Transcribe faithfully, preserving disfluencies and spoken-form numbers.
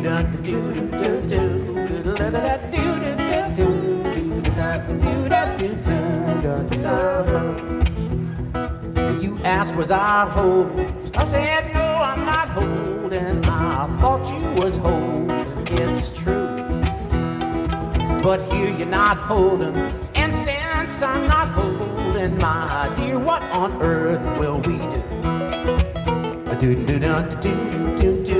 You asked was I hold? I said no, I'm not holding. I thought you was holding. It's true, but here you're not holding. And since I'm not holding, my dear, what on earth will we do? Do do do do do do do.